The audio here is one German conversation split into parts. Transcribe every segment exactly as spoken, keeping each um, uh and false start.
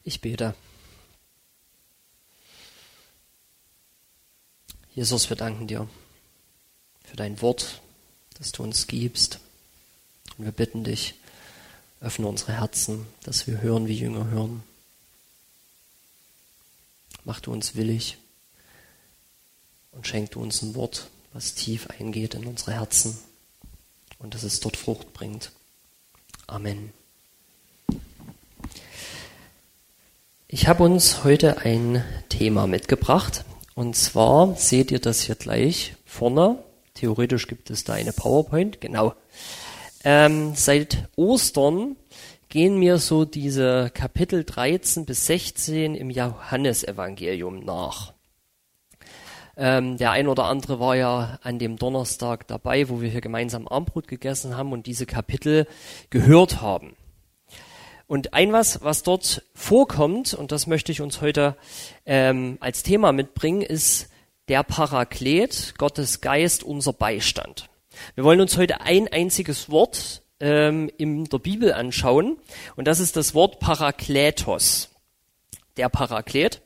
Ich bete. Jesus, wir danken dir für dein Wort, das du uns gibst. Und wir bitten dich, öffne unsere Herzen, dass wir hören, wie Jünger hören. Mach du uns willig und schenk du uns ein Wort, was tief eingeht in unsere Herzen und dass es dort Frucht bringt. Amen. Ich habe uns heute ein Thema mitgebracht und zwar seht ihr das hier gleich vorne. Theoretisch gibt es da eine PowerPoint, genau. Ähm, seit Ostern gehen mir so diese Kapitel dreizehn bis sechzehn im Johannesevangelium nach. Ähm, der ein oder andere war ja an dem Donnerstag dabei, wo wir hier gemeinsam Abendbrot gegessen haben und diese Kapitel gehört haben. Und ein was, was dort vorkommt, und das möchte ich uns heute ähm, als Thema mitbringen, ist der Paraklet, Gottes Geist, unser Beistand. Wir wollen uns heute ein einziges Wort ähm, in der Bibel anschauen, und das ist das Wort Parakletos. Der Paraklet.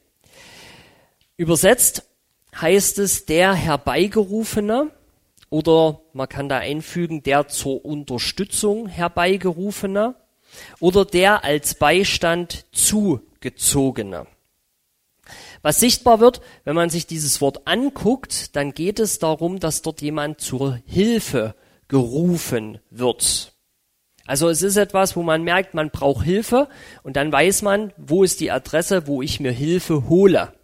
Übersetzt heißt es der Herbeigerufene, oder man kann da einfügen, der zur Unterstützung Herbeigerufene, oder der als Beistand Zugezogene. Was sichtbar wird, wenn man sich dieses Wort anguckt, dann geht es darum, dass dort jemand zur Hilfe gerufen wird. Also es ist etwas, wo man merkt, man braucht Hilfe und dann weiß man, wo ist die Adresse, wo ich mir Hilfe hole.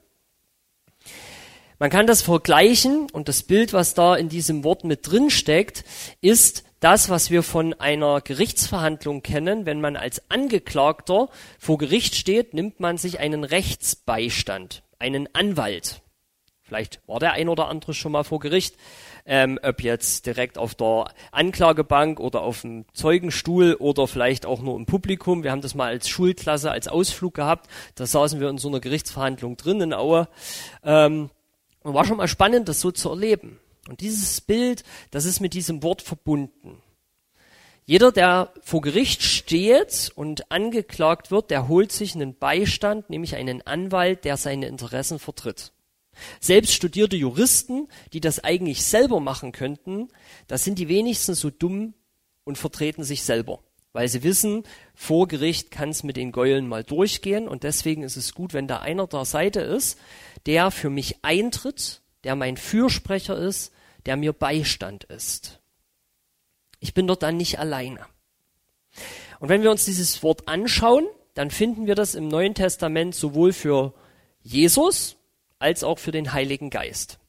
Man kann das vergleichen und das Bild, was da in diesem Wort mit drin steckt, ist das, was wir von einer Gerichtsverhandlung kennen. Wenn man als Angeklagter vor Gericht steht, nimmt man sich einen Rechtsbeistand, einen Anwalt. Vielleicht war der ein oder andere schon mal vor Gericht, ähm, ob jetzt direkt auf der Anklagebank oder auf dem Zeugenstuhl oder vielleicht auch nur im Publikum. Wir haben das mal als Schulklasse, als Ausflug gehabt. Da saßen wir in so einer Gerichtsverhandlung drin in Aue. Ähm, und war schon mal spannend, das so zu erleben. Und dieses Bild, das ist mit diesem Wort verbunden. Jeder, der vor Gericht steht und angeklagt wird, der holt sich einen Beistand, nämlich einen Anwalt, der seine Interessen vertritt. Selbst studierte Juristen, die das eigentlich selber machen könnten, das sind die wenigsten so dumm und vertreten sich selber. Weil sie wissen, vor Gericht kann es mit den Gäulen mal durchgehen und deswegen ist es gut, wenn da einer der Seite ist, der für mich eintritt, der mein Fürsprecher ist, der mir Beistand ist. Ich bin dort dann nicht alleine. Und wenn wir uns dieses Wort anschauen, dann finden wir das im Neuen Testament sowohl für Jesus als auch für den Heiligen Geist.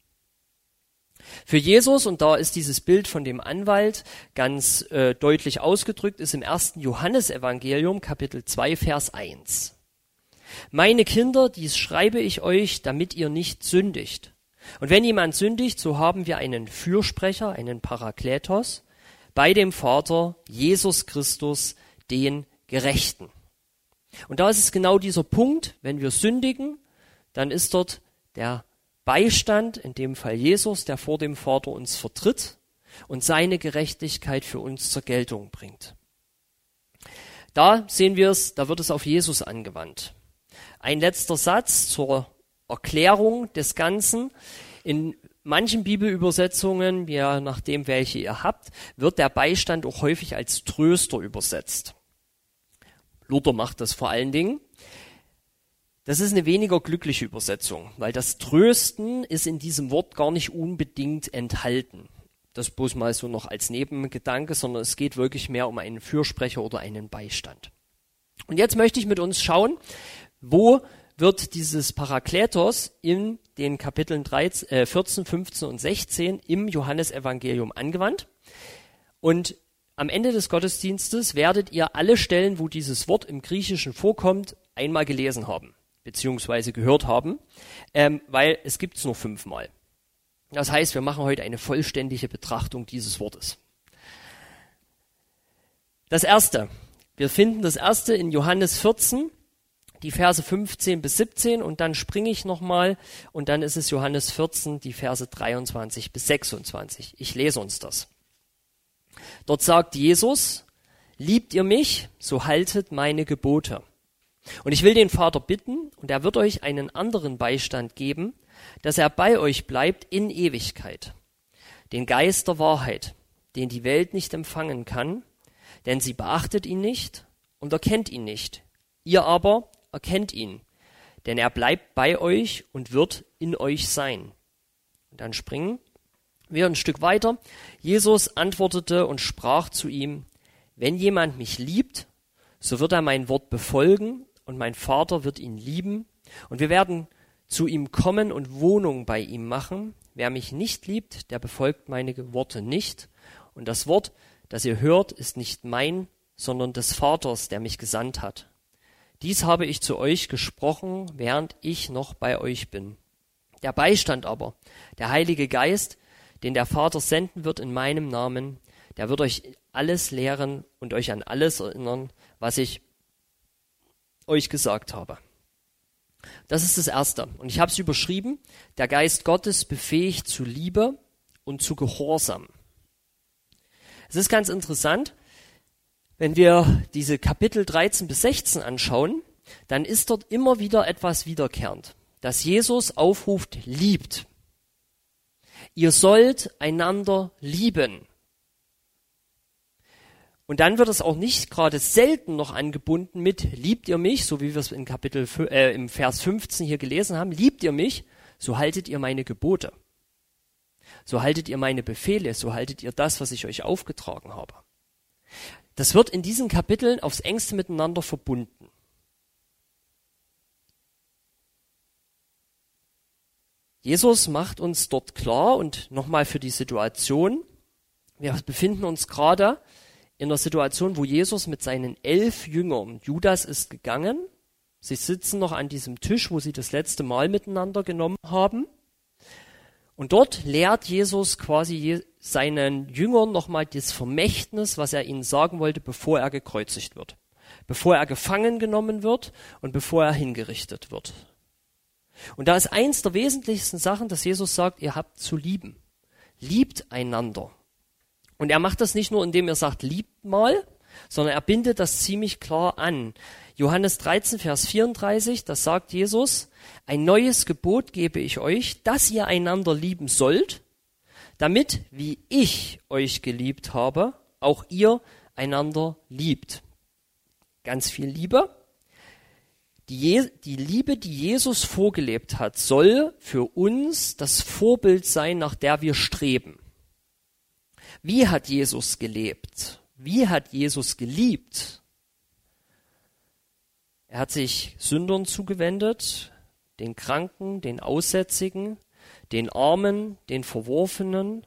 Für Jesus, und da ist dieses Bild von dem Anwalt ganz äh, deutlich ausgedrückt, ist im ersten Johannesevangelium, Kapitel zwei, Vers eins. Meine Kinder, dies schreibe ich euch, damit ihr nicht sündigt. Und wenn jemand sündigt, so haben wir einen Fürsprecher, einen Parakletos, bei dem Vater, Jesus Christus, den Gerechten. Und da ist es genau dieser Punkt, wenn wir sündigen, dann ist dort der Beistand, in dem Fall Jesus, der vor dem Vater uns vertritt und seine Gerechtigkeit für uns zur Geltung bringt. Da sehen wir es, da wird es auf Jesus angewandt. Ein letzter Satz zur Erklärung des Ganzen. In manchen Bibelübersetzungen, je nachdem welche ihr habt, wird der Beistand auch häufig als Tröster übersetzt. Luther macht das vor allen Dingen. Das ist eine weniger glückliche Übersetzung, weil das Trösten ist in diesem Wort gar nicht unbedingt enthalten. Das bloß mal so noch als Nebengedanke, sondern es geht wirklich mehr um einen Fürsprecher oder einen Beistand. Und jetzt möchte ich mit uns schauen, wo wird dieses Parakletos in den Kapiteln dreizehn, äh, vierzehn, fünfzehn und sechzehn im Johannesevangelium angewandt. Und am Ende des Gottesdienstes werdet ihr alle Stellen, wo dieses Wort im Griechischen vorkommt, einmal gelesen haben, beziehungsweise gehört haben, ähm, weil es gibt es nur fünfmal. Das heißt, wir machen heute eine vollständige Betrachtung dieses Wortes. Das erste, wir finden das erste in Johannes vierzehn, die Verse fünfzehn bis siebzehn und dann springe ich nochmal und dann ist es Johannes vierzehn, die Verse dreiundzwanzig bis sechsundzwanzig. Ich lese uns das. Dort sagt Jesus, liebt ihr mich, so haltet meine Gebote. Und ich will den Vater bitten, und er wird euch einen anderen Beistand geben, dass er bei euch bleibt in Ewigkeit. Den Geist der Wahrheit, den die Welt nicht empfangen kann, denn sie beachtet ihn nicht und erkennt ihn nicht. Ihr aber erkennt ihn, denn er bleibt bei euch und wird in euch sein. Und dann springen wir ein Stück weiter. Jesus antwortete und sprach zu ihm, wenn jemand mich liebt, so wird er mein Wort befolgen und mein Vater wird ihn lieben und wir werden zu ihm kommen und Wohnung bei ihm machen. Wer mich nicht liebt, der befolgt meine Worte nicht. Und das Wort, das ihr hört, ist nicht mein, sondern des Vaters, der mich gesandt hat. Dies habe ich zu euch gesprochen, während ich noch bei euch bin. Der Beistand aber, der Heilige Geist, den der Vater senden wird in meinem Namen, der wird euch alles lehren und euch an alles erinnern, was ich euch gesagt habe. Das ist das Erste. Und ich habe es überschrieben, der Geist Gottes befähigt zu Liebe und zu Gehorsam. Es ist ganz interessant, wenn wir diese Kapitel dreizehn bis sechzehn anschauen, dann ist dort immer wieder etwas wiederkehrend, dass Jesus aufruft, liebt. Ihr sollt einander lieben. Und dann wird es auch nicht gerade selten noch angebunden mit, liebt ihr mich, so wie wir es in Kapitel, äh, im Vers fünfzehn hier gelesen haben, liebt ihr mich, so haltet ihr meine Gebote. So haltet ihr meine Befehle, so haltet ihr das, was ich euch aufgetragen habe. Das wird in diesen Kapiteln aufs engste miteinander verbunden. Jesus macht uns dort klar und nochmal für die Situation, wir befinden uns gerade in einer Situation, wo Jesus mit seinen elf Jüngern, Judas ist gegangen, sie sitzen noch an diesem Tisch, wo sie das letzte Mal miteinander genommen haben. Und dort lehrt Jesus quasi seinen Jüngern nochmal das Vermächtnis, was er ihnen sagen wollte, bevor er gekreuzigt wird, bevor er gefangen genommen wird und bevor er hingerichtet wird. Und da ist eins der wesentlichsten Sachen, dass Jesus sagt, ihr habt zu lieben. Liebt einander. Und er macht das nicht nur, indem er sagt, liebt mal, sondern er bindet das ziemlich klar an. Johannes dreizehn, Vers vierunddreißig, das sagt Jesus, ein neues Gebot gebe ich euch, dass ihr einander lieben sollt, damit, wie ich euch geliebt habe, auch ihr einander liebt. Ganz viel Liebe. Die, Je- die Liebe, die Jesus vorgelebt hat, soll für uns das Vorbild sein, nach der wir streben. Wie hat Jesus gelebt? Wie hat Jesus geliebt? Er hat sich Sündern zugewendet, den Kranken, den Aussätzigen, den Armen, den Verworfenen,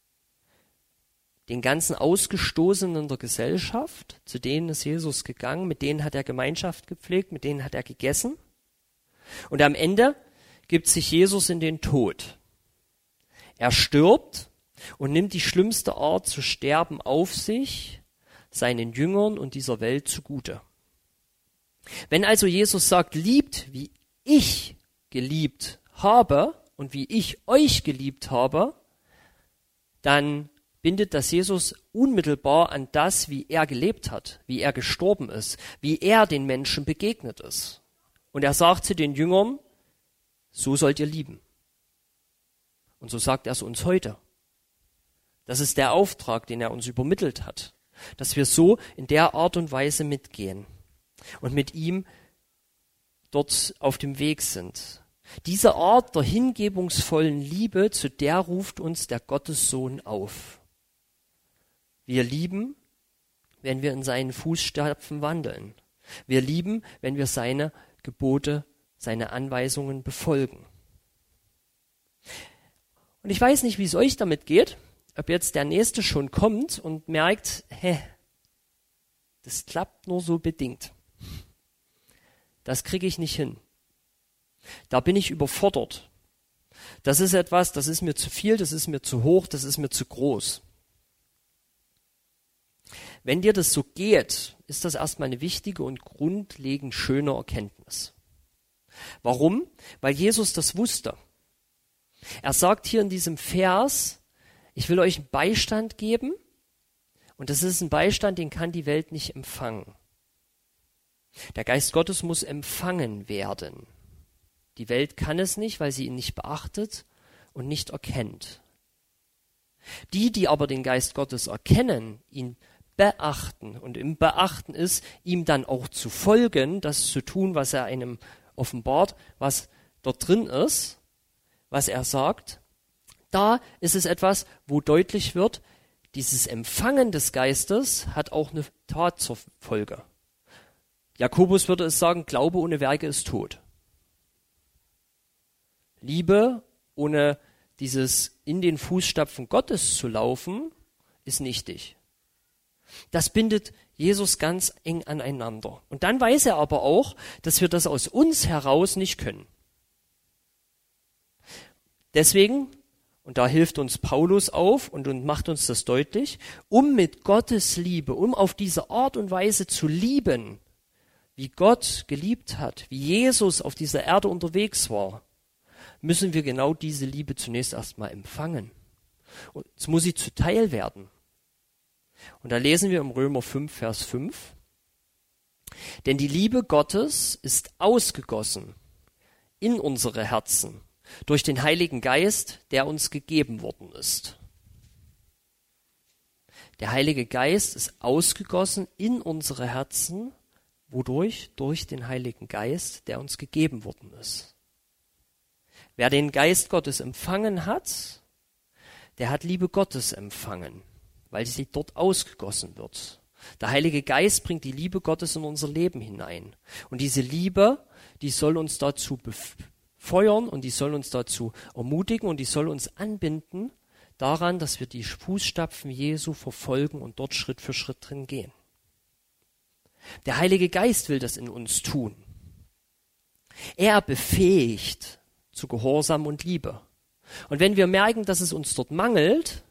den ganzen Ausgestoßenen der Gesellschaft, zu denen ist Jesus gegangen, mit denen hat er Gemeinschaft gepflegt, mit denen hat er gegessen. Und am Ende gibt sich Jesus in den Tod. Er stirbt und nimmt die schlimmste Art zu sterben auf sich, seinen Jüngern und dieser Welt zugute. Wenn also Jesus sagt, liebt, wie ich geliebt habe und wie ich euch geliebt habe, dann bindet das Jesus unmittelbar an das, wie er gelebt hat, wie er gestorben ist, wie er den Menschen begegnet ist. Und er sagt zu den Jüngern, so sollt ihr lieben. Und so sagt er es uns heute. Das ist der Auftrag, den er uns übermittelt hat, dass wir so in der Art und Weise mitgehen und mit ihm dort auf dem Weg sind. Diese Art der hingebungsvollen Liebe, zu der ruft uns der Gottessohn auf. Wir lieben, wenn wir in seinen Fußstapfen wandeln. Wir lieben, wenn wir seine Gebote, seine Anweisungen befolgen. Und ich weiß nicht, wie es euch damit geht, ob jetzt der Nächste schon kommt und merkt, hä, das klappt nur so bedingt. Das kriege ich nicht hin. Da bin ich überfordert. Das ist etwas, das ist mir zu viel, das ist mir zu hoch, das ist mir zu groß. Wenn dir das so geht, ist das erstmal eine wichtige und grundlegend schöne Erkenntnis. Warum? Weil Jesus das wusste. Er sagt hier in diesem Vers, ich will euch einen Beistand geben und das ist ein Beistand, den kann die Welt nicht empfangen. Der Geist Gottes muss empfangen werden. Die Welt kann es nicht, weil sie ihn nicht beachtet und nicht erkennt. Die, die aber den Geist Gottes erkennen, ihn beachten und im Beachten ist, ihm dann auch zu folgen, das zu tun, was er einem offenbart, was dort drin ist, was er sagt, da ist es etwas, wo deutlich wird, dieses Empfangen des Geistes hat auch eine Tat zur Folge. Jakobus würde es sagen, Glaube ohne Werke ist tot. Liebe ohne dieses in den Fußstapfen Gottes zu laufen, ist nichtig. Das bindet Jesus ganz eng aneinander. Und dann weiß er aber auch, dass wir das aus uns heraus nicht können. Deswegen, und da hilft uns Paulus auf und, und macht uns das deutlich, um mit Gottes Liebe, um auf diese Art und Weise zu lieben, wie Gott geliebt hat, wie Jesus auf dieser Erde unterwegs war, müssen wir genau diese Liebe zunächst erstmal empfangen. Und es muss sie zuteil werden. Und da lesen wir im Römer fünf, Vers fünf. Denn die Liebe Gottes ist ausgegossen in unsere Herzen durch den Heiligen Geist, der uns gegeben worden ist. Der Heilige Geist ist ausgegossen in unsere Herzen. Wodurch? Durch den Heiligen Geist, der uns gegeben worden ist. Wer den Geist Gottes empfangen hat, der hat Liebe Gottes empfangen, weil sie dort ausgegossen wird. Der Heilige Geist bringt die Liebe Gottes in unser Leben hinein. Und diese Liebe, die soll uns dazu befeuern und die soll uns dazu ermutigen und die soll uns anbinden daran, dass wir die Fußstapfen Jesu verfolgen und dort Schritt für Schritt drin gehen. Der Heilige Geist will das in uns tun. Er befähigt zu Gehorsam und Liebe. Und wenn wir merken, dass es uns dort mangelt,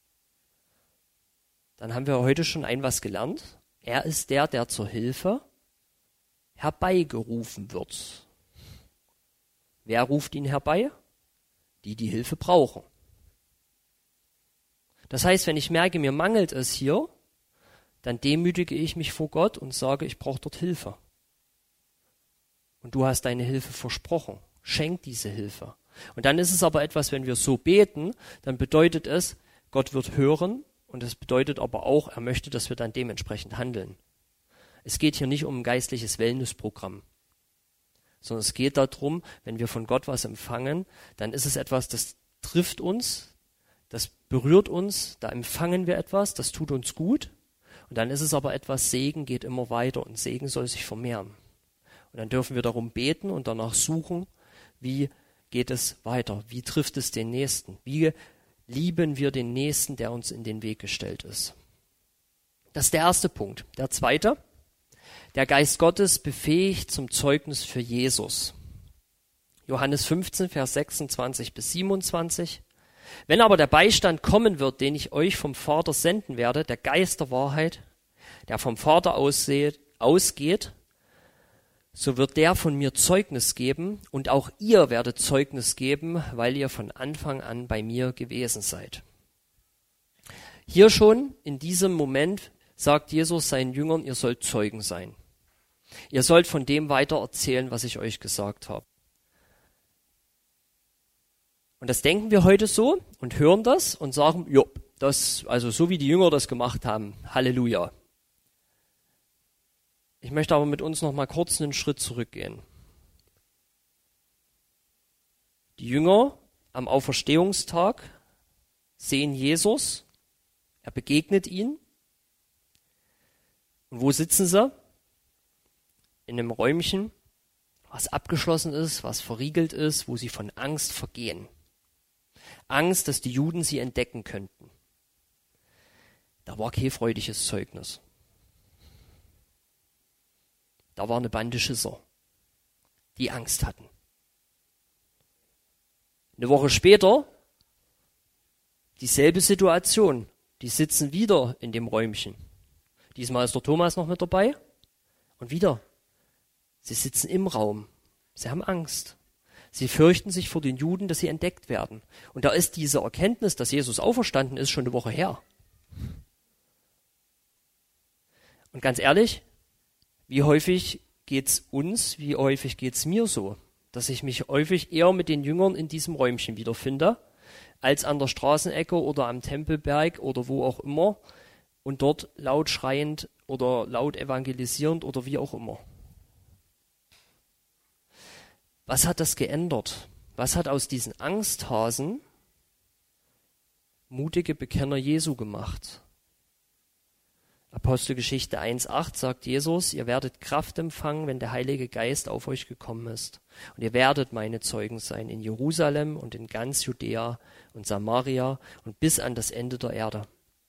dann haben wir heute schon ein was gelernt. Er ist der, der zur Hilfe herbeigerufen wird. Wer ruft ihn herbei? Die, die Hilfe brauchen. Das heißt, wenn ich merke, mir mangelt es hier, dann demütige ich mich vor Gott und sage, ich brauche dort Hilfe. Und du hast deine Hilfe versprochen. Schenk diese Hilfe. Und dann ist es aber etwas, wenn wir so beten, dann bedeutet es, Gott wird hören und es bedeutet aber auch, er möchte, dass wir dann dementsprechend handeln. Es geht hier nicht um ein geistliches Wellnessprogramm, sondern es geht darum, wenn wir von Gott was empfangen, dann ist es etwas, das trifft uns, das berührt uns, da empfangen wir etwas, das tut uns gut. Und dann ist es aber etwas, Segen geht immer weiter und Segen soll sich vermehren. Und dann dürfen wir darum beten und danach suchen, wie geht es weiter? Wie trifft es den Nächsten? Wie lieben wir den Nächsten, der uns in den Weg gestellt ist? Das ist der erste Punkt. Der zweite, der Geist Gottes befähigt zum Zeugnis für Jesus. Johannes fünfzehn, Vers sechsundzwanzig bis siebenundzwanzig. Wenn aber der Beistand kommen wird, den ich euch vom Vater senden werde, der Geist der Wahrheit, der vom Vater ausseht, ausgeht, so wird der von mir Zeugnis geben und auch ihr werdet Zeugnis geben, weil ihr von Anfang an bei mir gewesen seid. Hier schon in diesem Moment sagt Jesus seinen Jüngern, ihr sollt Zeugen sein. Ihr sollt von dem weiter erzählen, was ich euch gesagt habe. Und das denken wir heute so und hören das und sagen, jo, das, also so wie die Jünger das gemacht haben, Halleluja. Ich möchte aber mit uns noch mal kurz einen Schritt zurückgehen. Die Jünger am Auferstehungstag sehen Jesus, er begegnet ihnen. Und wo sitzen sie? In einem Räumchen, was abgeschlossen ist, was verriegelt ist, wo sie von Angst vergehen. Angst, dass die Juden sie entdecken könnten. Da war kein freudiges Zeugnis. Da war eine Bande Schisser, die Angst hatten. Eine Woche später, dieselbe Situation. Die sitzen wieder in dem Räumchen. Diesmal ist der Thomas noch mit dabei. Und wieder, sie sitzen im Raum. Sie haben Angst. Sie fürchten sich vor den Juden, dass sie entdeckt werden. Und da ist diese Erkenntnis, dass Jesus auferstanden ist, schon eine Woche her. Und ganz ehrlich, wie häufig geht's uns, wie häufig geht's mir so, dass ich mich häufig eher mit den Jüngern in diesem Räumchen wiederfinde, als an der Straßenecke oder am Tempelberg oder wo auch immer und dort laut schreiend oder laut evangelisierend oder wie auch immer. Was hat das geändert? Was hat aus diesen Angsthasen mutige Bekenner Jesu gemacht? Apostelgeschichte eins acht sagt Jesus, ihr werdet Kraft empfangen, wenn der Heilige Geist auf euch gekommen ist. Und ihr werdet meine Zeugen sein in Jerusalem und in ganz Judäa und Samaria und bis an das Ende der Erde.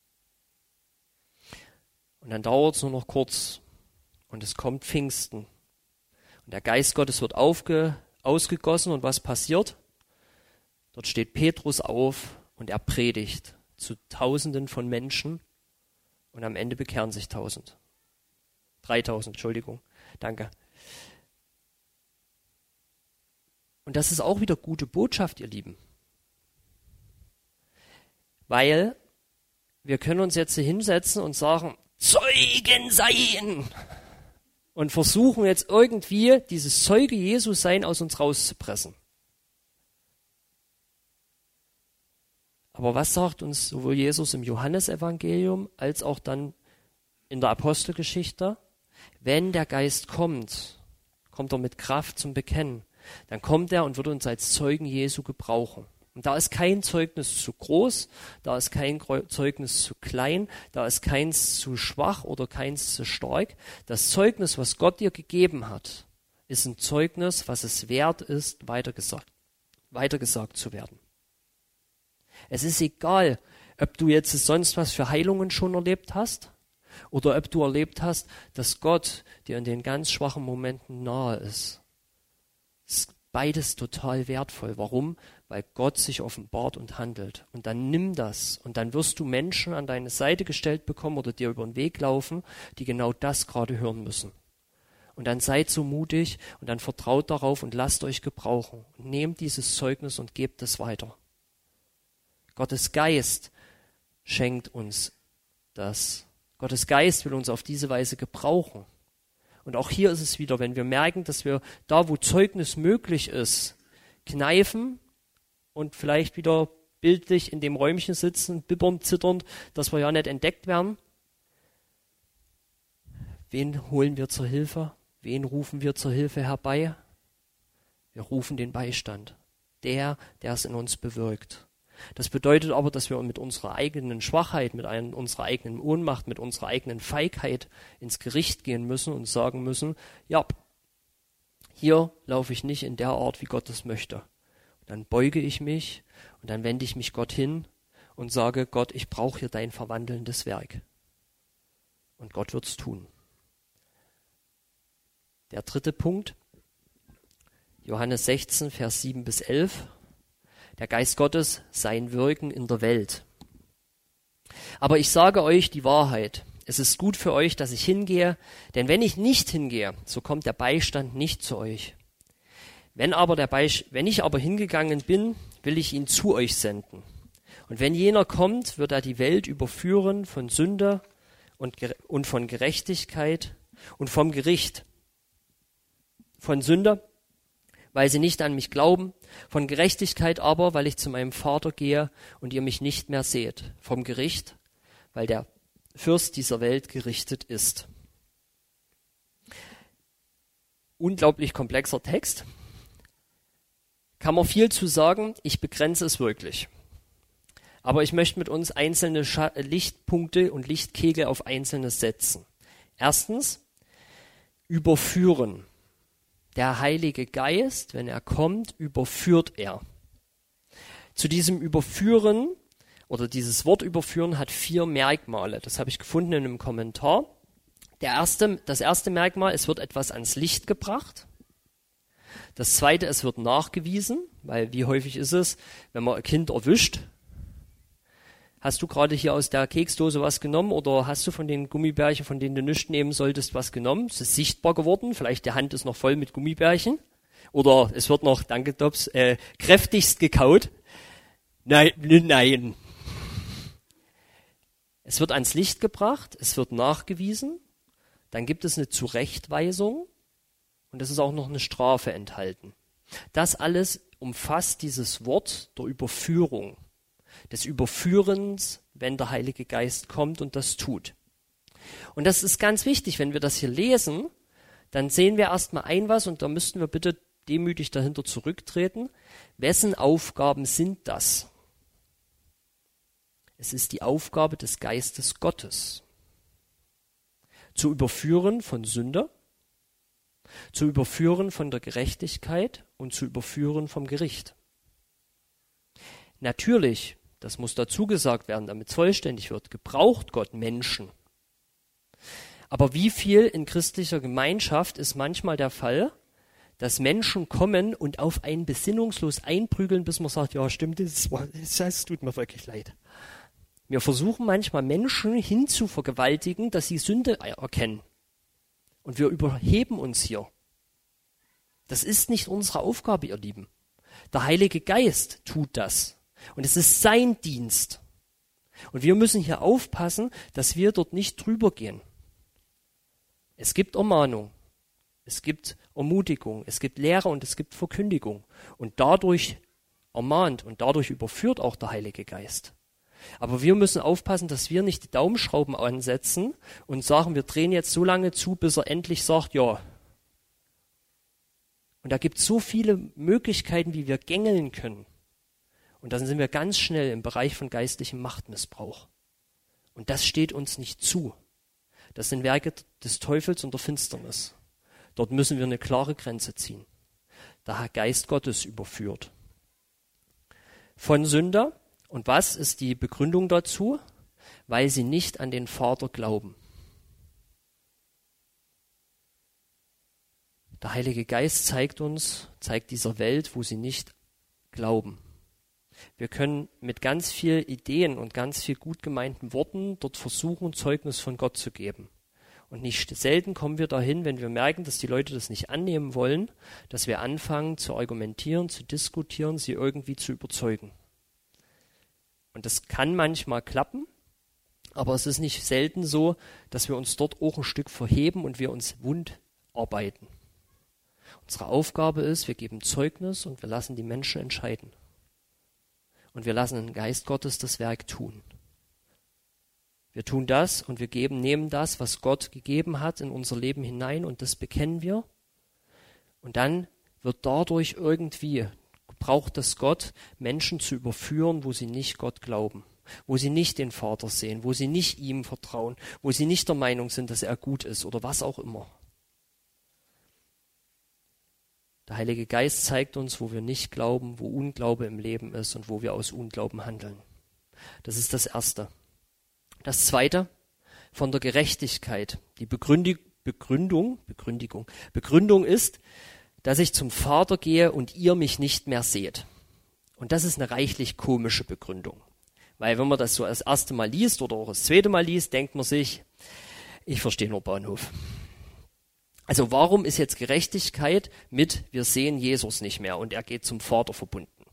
Und dann dauert es nur noch kurz und es kommt Pfingsten. Und der Geist Gottes wird aufge, ausgegossen und was passiert? Dort steht Petrus auf und er predigt zu Tausenden von Menschen. Und am Ende bekehren sich tausend. dreitausend, Entschuldigung. Danke. Und das ist auch wieder gute Botschaft, ihr Lieben. Weil wir können uns jetzt hier hinsetzen und sagen, Zeugen sein! Und versuchen jetzt irgendwie dieses Zeuge Jesu sein aus uns rauszupressen. Aber was sagt uns sowohl Jesus im Johannesevangelium als auch dann in der Apostelgeschichte? Wenn der Geist kommt, kommt er mit Kraft zum Bekennen. Dann kommt er und wird uns als Zeugen Jesu gebrauchen. Und da ist kein Zeugnis zu groß, da ist kein Zeugnis zu klein, da ist keins zu schwach oder keins zu stark. Das Zeugnis, was Gott dir gegeben hat, ist ein Zeugnis, was es wert ist, weitergesagt, weitergesagt zu werden. Es ist egal, ob du jetzt sonst was für Heilungen schon erlebt hast oder ob du erlebt hast, dass Gott dir in den ganz schwachen Momenten nahe ist. Es ist beides total wertvoll. Warum? Weil Gott sich offenbart und handelt. Und dann nimm das und dann wirst du Menschen an deine Seite gestellt bekommen oder dir über den Weg laufen, die genau das gerade hören müssen. Und dann seid so mutig und dann vertraut darauf und lasst euch gebrauchen. Und nehmt dieses Zeugnis und gebt es weiter. Gottes Geist schenkt uns das. Gottes Geist will uns auf diese Weise gebrauchen. Und auch hier ist es wieder, wenn wir merken, dass wir da, wo Zeugnis möglich ist, kneifen und vielleicht wieder bildlich in dem Räumchen sitzen, bibbernd, zitternd, dass wir ja nicht entdeckt werden. Wen holen wir zur Hilfe? Wen rufen wir zur Hilfe herbei? Wir rufen den Beistand. Der, der es in uns bewirkt. Das bedeutet aber, dass wir mit unserer eigenen Schwachheit, mit ein, unserer eigenen Ohnmacht, mit unserer eigenen Feigheit ins Gericht gehen müssen und sagen müssen, ja, hier laufe ich nicht in der Art, wie Gott es möchte. Und dann beuge ich mich und dann wende ich mich Gott hin und sage, Gott, ich brauche hier dein verwandelndes Werk. Und Gott wird's tun. Der dritte Punkt, Johannes sechzehn, Vers sieben bis elf. Der Geist Gottes, sein Wirken in der Welt. Aber ich sage euch die Wahrheit. Es ist gut für euch, dass ich hingehe, denn wenn ich nicht hingehe, so kommt der Beistand nicht zu euch. Wenn, aber der Beist- wenn ich aber hingegangen bin, will ich ihn zu euch senden. Und wenn jener kommt, wird er die Welt überführen von Sünde und, Ge- und von Gerechtigkeit und vom Gericht. Von Sünde, weil sie nicht an mich glauben, von Gerechtigkeit aber, weil ich zu meinem Vater gehe und ihr mich nicht mehr seht, vom Gericht, weil der Fürst dieser Welt gerichtet ist. Unglaublich komplexer Text. Kann man viel zu sagen, ich begrenze es wirklich. Aber ich möchte mit uns einzelne Scha- Lichtpunkte und Lichtkegel auf einzelne setzen. Erstens, überführen. Der Heilige Geist, wenn er kommt, überführt er. Zu diesem Überführen oder dieses Wort überführen hat vier Merkmale. Das habe ich gefunden in einem Kommentar. Der erste, das erste Merkmal, es wird etwas ans Licht gebracht. Das zweite, es wird nachgewiesen, weil wie häufig ist es, wenn man ein Kind erwischt, hast du gerade hier aus der Keksdose was genommen oder hast du von den Gummibärchen, von denen du nichts nehmen solltest, was genommen? Es ist sichtbar geworden, vielleicht die Hand ist noch voll mit Gummibärchen oder es wird noch, danke Dobbs, äh, kräftigst gekaut. Nein, nein. Es wird ans Licht gebracht, es wird nachgewiesen, dann gibt es eine Zurechtweisung und es ist auch noch eine Strafe enthalten. Das alles umfasst dieses Wort der Überführung, des Überführens, wenn der Heilige Geist kommt und das tut. Und das ist ganz wichtig, wenn wir das hier lesen, dann sehen wir erstmal ein was, und da müssten wir bitte demütig dahinter zurücktreten. Wessen Aufgaben sind das? Es ist die Aufgabe des Geistes Gottes. Zu überführen von Sünde, zu überführen von der Gerechtigkeit und zu überführen vom Gericht. Natürlich, das muss dazu gesagt werden, damit es vollständig wird, gebraucht Gott Menschen. Aber wie viel in christlicher Gemeinschaft ist manchmal der Fall, dass Menschen kommen und auf einen besinnungslos einprügeln, bis man sagt, ja stimmt, das, das tut mir wirklich leid. Wir versuchen manchmal Menschen hinzuvergewaltigen, dass sie Sünde erkennen. Und wir überheben uns hier. Das ist nicht unsere Aufgabe, ihr Lieben. Der Heilige Geist tut das. Und es ist sein Dienst. Und wir müssen hier aufpassen, dass wir dort nicht drüber gehen. Es gibt Ermahnung, es gibt Ermutigung, es gibt Lehre und es gibt Verkündigung. Und dadurch ermahnt und dadurch überführt auch der Heilige Geist. Aber wir müssen aufpassen, dass wir nicht die Daumenschrauben ansetzen und sagen, wir drehen jetzt so lange zu, bis er endlich sagt, ja. Und da gibt es so viele Möglichkeiten, wie wir gängeln können. Und dann sind wir ganz schnell im Bereich von geistlichem Machtmissbrauch. Und das steht uns nicht zu. Das sind Werke des Teufels und der Finsternis. Dort müssen wir eine klare Grenze ziehen. Der Geist Gottes überführt. Von Sünder. Und was ist die Begründung dazu? Weil sie nicht an den Vater glauben. Der Heilige Geist zeigt uns, zeigt dieser Welt, wo sie nicht glauben. Wir können mit ganz vielen Ideen und ganz viel gut gemeinten Worten dort versuchen, Zeugnis von Gott zu geben. Und nicht selten kommen wir dahin, wenn wir merken, dass die Leute das nicht annehmen wollen, dass wir anfangen zu argumentieren, zu diskutieren, sie irgendwie zu überzeugen. Und das kann manchmal klappen, aber es ist nicht selten so, dass wir uns dort auch ein Stück verheben und wir uns wund arbeiten. Unsere Aufgabe ist, wir geben Zeugnis und wir lassen die Menschen entscheiden. Und wir lassen den Geist Gottes das Werk tun. Wir tun das und wir geben, nehmen das, was Gott gegeben hat, in unser Leben hinein und das bekennen wir. Und dann wird dadurch irgendwie, braucht es Gott, Menschen zu überführen, wo sie nicht Gott glauben, wo sie nicht den Vater sehen, wo sie nicht ihm vertrauen, wo sie nicht der Meinung sind, dass er gut ist oder was auch immer. Der Heilige Geist zeigt uns, wo wir nicht glauben, wo Unglaube im Leben ist und wo wir aus Unglauben handeln. Das ist das Erste. Das Zweite, von der Gerechtigkeit. Die Begründung, Begründung, Begründigung, Begründung ist, dass ich zum Vater gehe und ihr mich nicht mehr seht. Und das ist eine reichlich komische Begründung. Weil wenn man das so das erste Mal liest oder auch das zweite Mal liest, denkt man sich, ich verstehe nur Bahnhof. Also warum ist jetzt Gerechtigkeit mit, wir sehen Jesus nicht mehr und er geht zum Vater verbunden?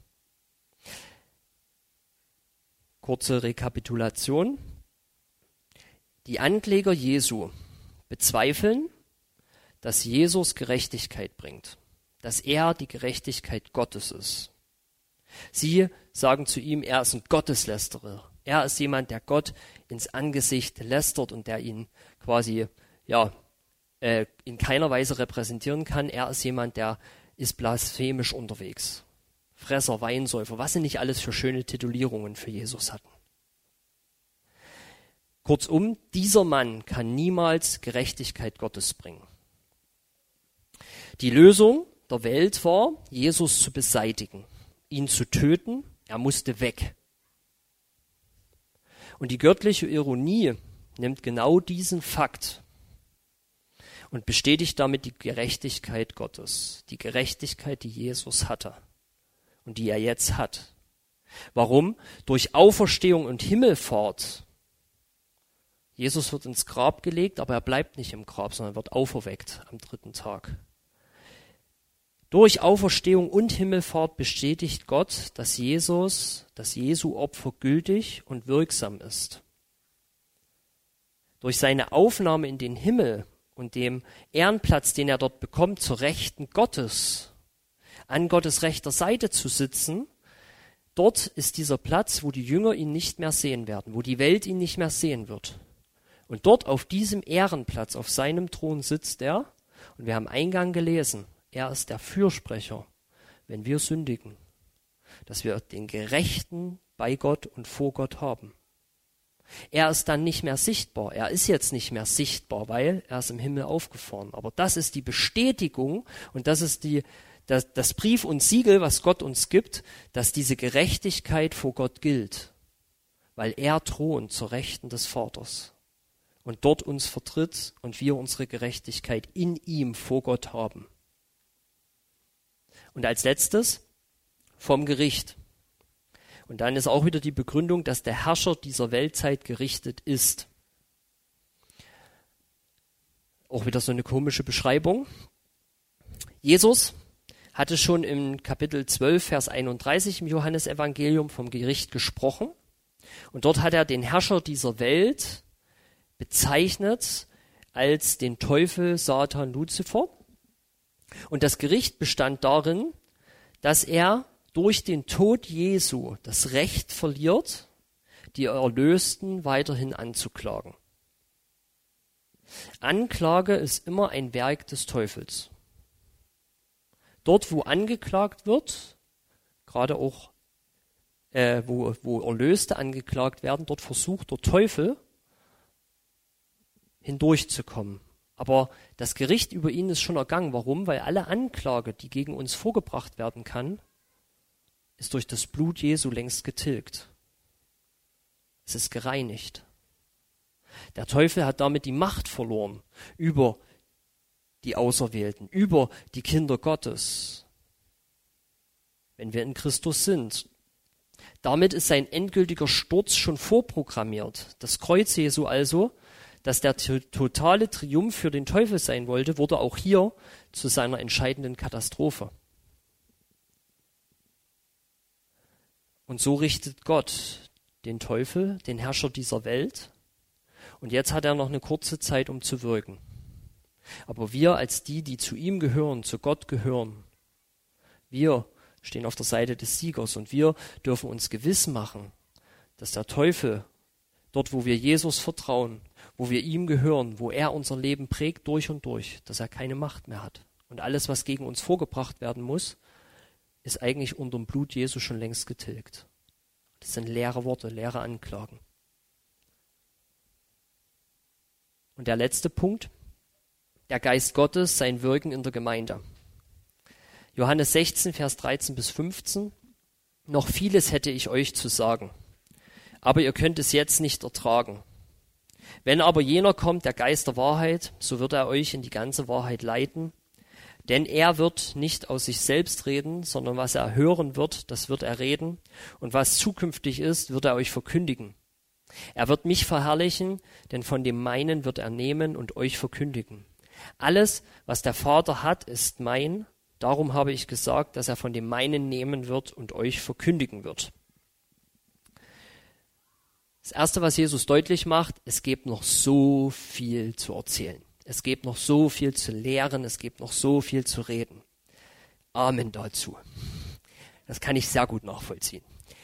Kurze Rekapitulation. Die Ankläger Jesu bezweifeln, dass Jesus Gerechtigkeit bringt, dass er die Gerechtigkeit Gottes ist. Sie sagen zu ihm, er ist ein Gotteslästerer. Er ist jemand, der Gott ins Angesicht lästert und der ihn quasi ja äh, in keiner Weise repräsentieren kann. Er ist jemand, der ist blasphemisch unterwegs. Fresser, Weinsäufer, was sie nicht alles für schöne Titulierungen für Jesus hatten. Kurzum, dieser Mann kann niemals Gerechtigkeit Gottes bringen. Die Lösung der Welt war, Jesus zu beseitigen, ihn zu töten, er musste weg. Und die göttliche Ironie nimmt genau diesen Fakt und bestätigt damit die Gerechtigkeit Gottes, die Gerechtigkeit, die Jesus hatte und die er jetzt hat. Warum? Durch Auferstehung und Himmelfahrt. Jesus wird ins Grab gelegt, aber er bleibt nicht im Grab, sondern wird auferweckt am dritten Tag. Durch Auferstehung und Himmelfahrt bestätigt Gott, dass Jesus, dass Jesu Opfer gültig und wirksam ist. Durch seine Aufnahme in den Himmel und dem Ehrenplatz, den er dort bekommt, zur Rechten Gottes, an Gottes rechter Seite zu sitzen, dort ist dieser Platz, wo die Jünger ihn nicht mehr sehen werden, wo die Welt ihn nicht mehr sehen wird. Und dort auf diesem Ehrenplatz, auf seinem Thron sitzt er, und wir haben Eingang gelesen, er ist der Fürsprecher, wenn wir sündigen, dass wir den Gerechten bei Gott und vor Gott haben. Er ist dann nicht mehr sichtbar, er ist jetzt nicht mehr sichtbar, weil er ist im Himmel aufgefahren. Aber das ist die Bestätigung und das ist die, das, das Brief und Siegel, was Gott uns gibt, dass diese Gerechtigkeit vor Gott gilt, weil er thront zur Rechten des Vaters und dort uns vertritt und wir unsere Gerechtigkeit in ihm vor Gott haben. Und als letztes vom Gericht. Und dann ist auch wieder die Begründung, dass der Herrscher dieser Weltzeit gerichtet ist. Auch wieder so eine komische Beschreibung. Jesus hatte schon im Kapitel zwölf, Vers einunddreißig im Johannesevangelium vom Gericht gesprochen. Und dort hat er den Herrscher dieser Welt bezeichnet als den Teufel, Satan, Luzifer. Und das Gericht bestand darin, dass er durch den Tod Jesu das Recht verliert, die Erlösten weiterhin anzuklagen. Anklage ist immer ein Werk des Teufels. Dort, wo angeklagt wird, gerade auch, äh, wo, wo Erlöste angeklagt werden, dort versucht der Teufel hindurchzukommen. Aber das Gericht über ihn ist schon ergangen. Warum? Weil alle Anklage, die gegen uns vorgebracht werden kann, ist durch das Blut Jesu längst getilgt. Es ist gereinigt. Der Teufel hat damit die Macht verloren über die Auserwählten, über die Kinder Gottes, wenn wir in Christus sind. Damit ist sein endgültiger Sturz schon vorprogrammiert. Das Kreuz Jesu also, dass der totale Triumph für den Teufel sein wollte, wurde auch hier zu seiner entscheidenden Katastrophe. Und so richtet Gott den Teufel, den Herrscher dieser Welt. Und jetzt hat er noch eine kurze Zeit, um zu wirken. Aber wir als die, die zu ihm gehören, zu Gott gehören, wir stehen auf der Seite des Siegers und wir dürfen uns gewiss machen, dass der Teufel, dort wo wir Jesus vertrauen, wo wir ihm gehören, wo er unser Leben prägt durch und durch, dass er keine Macht mehr hat. Und alles, was gegen uns vorgebracht werden muss, ist eigentlich unterm Blut Jesu schon längst getilgt. Das sind leere Worte, leere Anklagen. Und der letzte Punkt, der Geist Gottes, sein Wirken in der Gemeinde. Johannes sechzehn, Vers dreizehn bis fünfzehn. Noch vieles hätte ich euch zu sagen, aber ihr könnt es jetzt nicht ertragen. Wenn aber jener kommt, der Geist der Wahrheit, so wird er euch in die ganze Wahrheit leiten. Denn er wird nicht aus sich selbst reden, sondern was er hören wird, das wird er reden. Und was zukünftig ist, wird er euch verkündigen. Er wird mich verherrlichen, denn von dem meinen wird er nehmen und euch verkündigen. Alles, was der Vater hat, ist mein. Darum habe ich gesagt, dass er von dem meinen nehmen wird und euch verkündigen wird. Das Erste, was Jesus deutlich macht, es gibt noch so viel zu erzählen. Es gibt noch so viel zu lehren, es gibt noch so viel zu reden. Amen dazu. Das kann ich sehr gut nachvollziehen.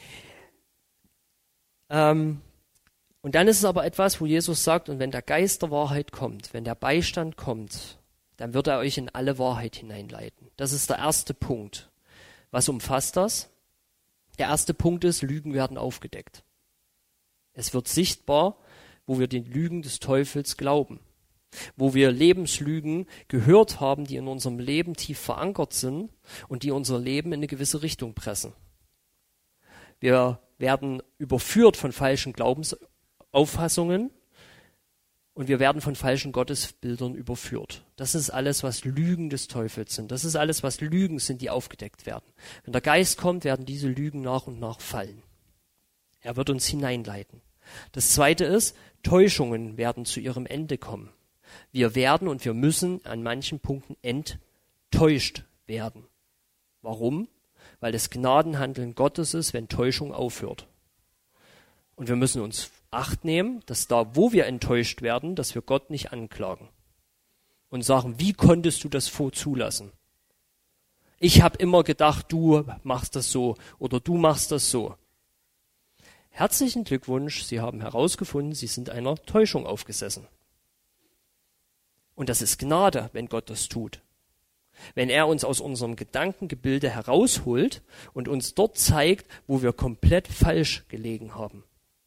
Ähm, und dann ist es aber etwas, wo Jesus sagt, und wenn der Geist der Wahrheit kommt, wenn der Beistand kommt, dann wird er euch in alle Wahrheit hineinleiten. Das ist der erste Punkt. Was umfasst das? Der erste Punkt ist, Lügen werden aufgedeckt. Es wird sichtbar, wo wir den Lügen des Teufels glauben. Wo wir Lebenslügen gehört haben, die in unserem Leben tief verankert sind und die unser Leben in eine gewisse Richtung pressen. Wir werden überführt von falschen Glaubensauffassungen und wir werden von falschen Gottesbildern überführt. Das ist alles, was Lügen des Teufels sind. Das ist alles, was Lügen sind, die aufgedeckt werden. Wenn der Geist kommt, werden diese Lügen nach und nach fallen. Er wird uns hineinleiten. Das Zweite ist, Täuschungen werden zu ihrem Ende kommen. Wir werden und wir müssen an manchen Punkten enttäuscht werden. Warum? Weil das Gnadenhandeln Gottes ist, wenn Täuschung aufhört. Und wir müssen uns Acht nehmen, dass da, wo wir enttäuscht werden, dass wir Gott nicht anklagen. und sagen, wie konntest du das vor zulassen? Ich habe immer gedacht, du machst das so oder du machst das so. Herzlichen Glückwunsch, Sie haben herausgefunden, Sie sind einer Täuschung aufgesessen. Und das ist Gnade, wenn Gott das tut. Wenn er uns aus unserem Gedankengebilde herausholt und uns dort zeigt, wo wir komplett falsch gelegen haben.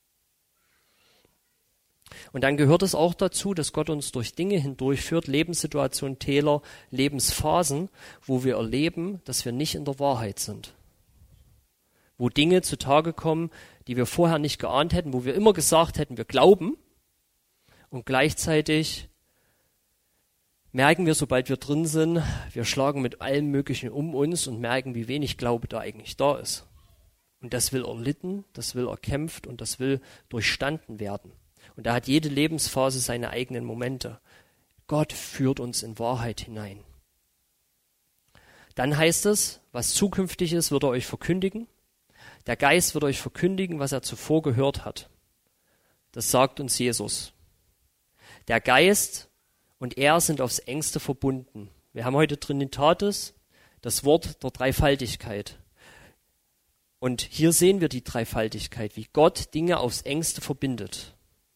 Und dann gehört es auch dazu, dass Gott uns durch Dinge hindurchführt, Lebenssituationen, Täler, Lebensphasen, wo wir erleben, dass wir nicht in der Wahrheit sind. Wo Dinge zutage kommen, die wir vorher nicht geahnt hätten, wo wir immer gesagt hätten, wir glauben, und gleichzeitig merken wir, sobald wir drin sind, wir schlagen mit allem Möglichen um uns und merken, wie wenig Glaube da eigentlich da ist. Und das will erlitten, das will erkämpft und das will durchstanden werden. Und da hat jede Lebensphase seine eigenen Momente. Gott führt uns in Wahrheit hinein. Dann heißt es, was zukünftig ist, wird er euch verkündigen. Der Geist wird euch verkündigen, was er zuvor gehört hat. Das sagt uns Jesus. Der Geist und er sind aufs Engste verbunden. Wir haben heute Trinitatis, das Wort der Dreifaltigkeit. Und hier sehen wir die Dreifaltigkeit, wie Gott Dinge aufs Engste verbindet.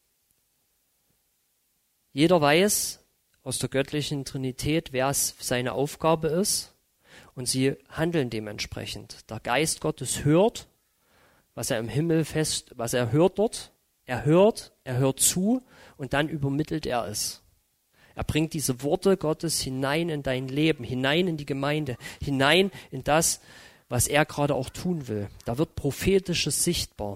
Jeder weiß aus der göttlichen Trinität, wer seine Aufgabe ist, und sie handeln dementsprechend. Der Geist Gottes hört, was er im Himmel fest, was er hört dort. Er hört, er hört zu und dann übermittelt er es. Er bringt diese Worte Gottes hinein in dein Leben, hinein in die Gemeinde, hinein in das, was er gerade auch tun will. Da wird Prophetisches sichtbar.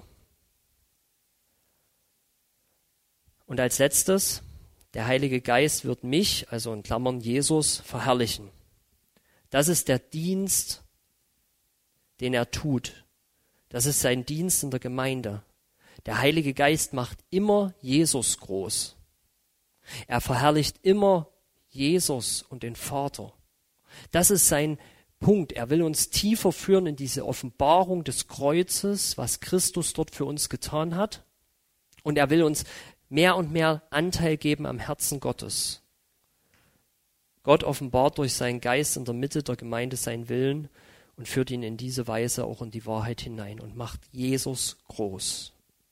Und als letztes, der Heilige Geist wird mich, also in Klammern Jesus, verherrlichen. Das ist der Dienst, den er tut. Das ist sein Dienst in der Gemeinde. Der Heilige Geist macht immer Jesus groß. Er verherrlicht immer Jesus und den Vater. Das ist sein Punkt. Er will uns tiefer führen in diese Offenbarung des Kreuzes, was Christus dort für uns getan hat. Und er will uns mehr und mehr Anteil geben am Herzen Gottes. Gott offenbart durch seinen Geist in der Mitte der Gemeinde seinen Willen und führt ihn in diese Weise auch in die Wahrheit hinein und macht Jesus groß.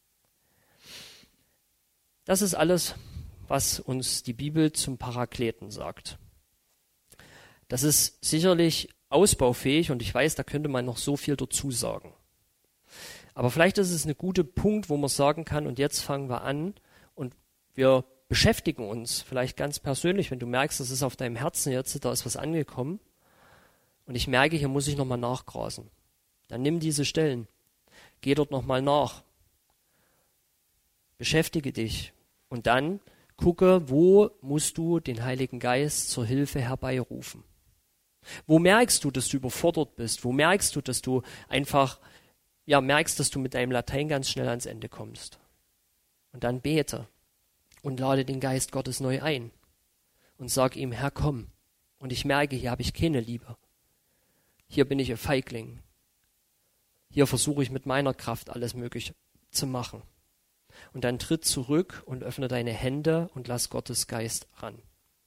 Das ist alles, was uns die Bibel zum Parakleten sagt. Das ist sicherlich ausbaufähig und ich weiß, da könnte man noch so viel dazu sagen. Aber vielleicht ist es ein guter Punkt, wo man sagen kann, und jetzt fangen wir an und wir beschäftigen uns vielleicht ganz persönlich, wenn du merkst, das ist auf deinem Herzen jetzt, da ist was angekommen und ich merke, hier muss ich nochmal nachgrasen. Dann nimm diese Stellen, geh dort nochmal nach, beschäftige dich und dann gucke, wo musst du den Heiligen Geist zur Hilfe herbeirufen. Wo merkst du, dass du überfordert bist? Wo merkst du, dass du einfach, ja, merkst, dass du mit deinem Latein ganz schnell ans Ende kommst? Und dann bete und lade den Geist Gottes neu ein und sag ihm, Herr, komm. Und ich merke, hier habe ich keine Liebe. Hier bin ich ein Feigling. Hier versuche ich mit meiner Kraft alles Mögliche zu machen. Und dann tritt zurück und öffne deine Hände und lass Gottes Geist ran.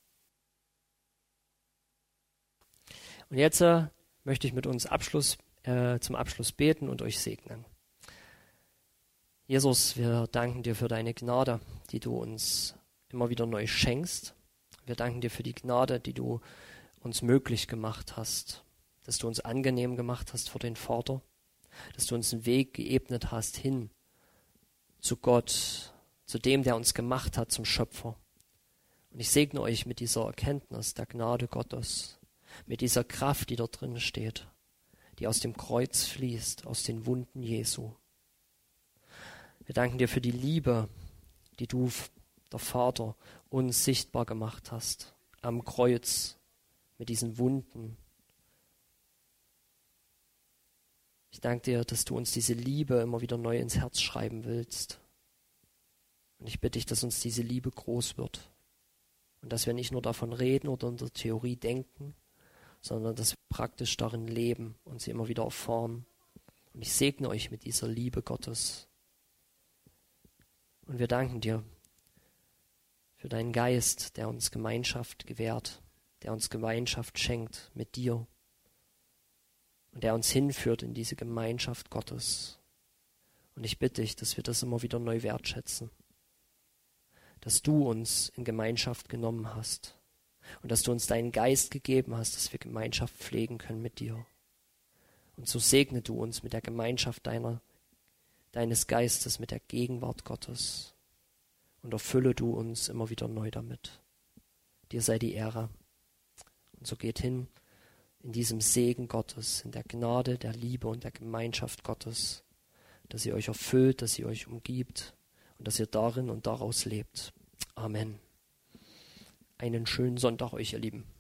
Und jetzt äh, möchte ich mit uns Abschluss, äh, zum Abschluss beten und euch segnen. Jesus, wir danken dir für deine Gnade, die du uns immer wieder neu schenkst. Wir danken dir für die Gnade, die du uns möglich gemacht hast, dass du uns angenehm gemacht hast vor den Vater, dass du uns einen Weg geebnet hast hin zu Gott, zu dem, der uns gemacht hat, zum Schöpfer. Und ich segne euch mit dieser Erkenntnis der Gnade Gottes, mit dieser Kraft, die da drin steht, die aus dem Kreuz fließt, aus den Wunden Jesu. Wir danken dir für die Liebe, die du, der Vater, uns sichtbar gemacht hast, am Kreuz, mit diesen Wunden. Ich danke dir, dass du uns diese Liebe immer wieder neu ins Herz schreiben willst. Und ich bitte dich, dass uns diese Liebe groß wird. Und dass wir nicht nur davon reden oder in der Theorie denken, sondern dass wir praktisch darin leben und sie immer wieder erfahren. Und ich segne euch mit dieser Liebe Gottes. Und wir danken dir für deinen Geist, der uns Gemeinschaft gewährt, der uns Gemeinschaft schenkt mit dir und der uns hinführt in diese Gemeinschaft Gottes. Und ich bitte dich, dass wir das immer wieder neu wertschätzen, dass du uns in Gemeinschaft genommen hast und dass du uns deinen Geist gegeben hast, dass wir Gemeinschaft pflegen können mit dir. Und so segne du uns mit der Gemeinschaft deiner, deines Geistes, mit der Gegenwart Gottes und erfülle du uns immer wieder neu damit. Dir sei die Ehre. Und so geht hin in diesem Segen Gottes, in der Gnade, der Liebe und der Gemeinschaft Gottes, dass ihr euch erfüllt, dass ihr euch umgibt und dass ihr darin und daraus lebt. Amen. Einen schönen Sonntag euch, ihr Lieben.